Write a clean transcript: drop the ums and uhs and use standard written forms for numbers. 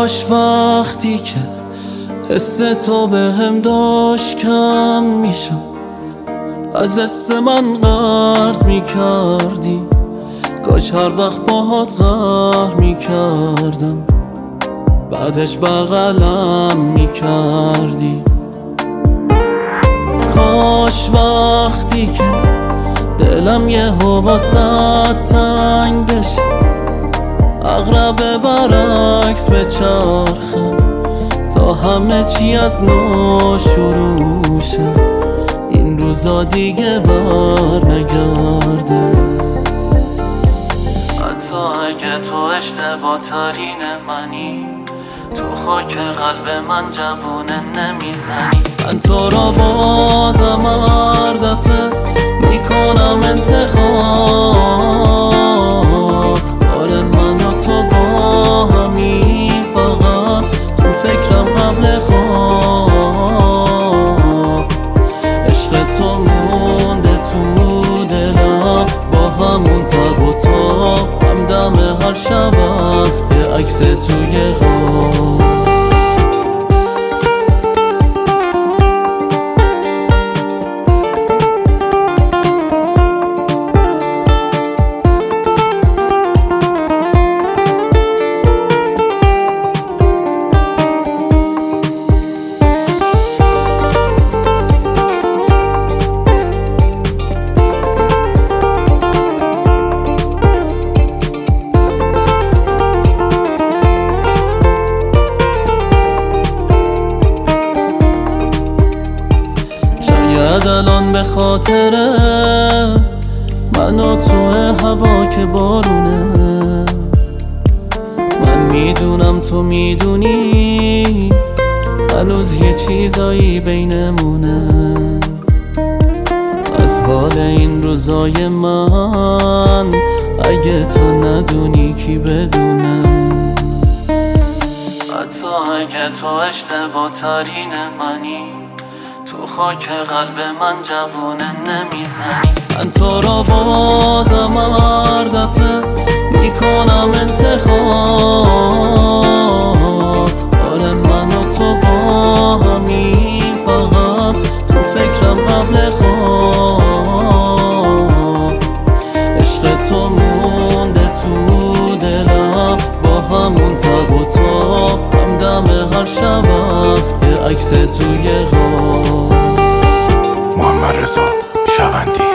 کاش وقتی که حس تو بهم داشت کم میشد از حس من قرض میکردی، کاش هر وقت باهات قهر میکردم بعدش بغلم میکردی. کاش وقتی که دلم یهو واسه تنگ بشه عقرب برعکس به چرخه تا همه چی از نو شروع شه، این روزا دیگه بر نگرده. حتی اگه تو اشتباه ترین منی، تو خاک قلب من جوونه نمیزنی. من تو را بازم هر دفعه میکنم انتخاب، آره من و تو با همی فقط تو فکرم قبل خواب. عشق تو مونده تو دلم با همون تب و تاب، همدم هر شبم یه عکس توی خواب. الان به خاطر من و تو هوا که بارونه، من میدونم تو میدونی هنوز یه چیزایی بینمونه. از حال این روزای من اگه تو ندونی کی بدونه. حتی اگه تو اشتباه ترین منی، تو خاک قلب من جوونه نمیزنی. من تو را بازم هر دفعه میکنم انتخاب، آره من و تو با همی فقط تو فکرم قبل خواب. عشق تو مونده تو دلم با همون تب و تاب، همدم هر شبم یه عکس توی خواب. محمد رضا شوندی.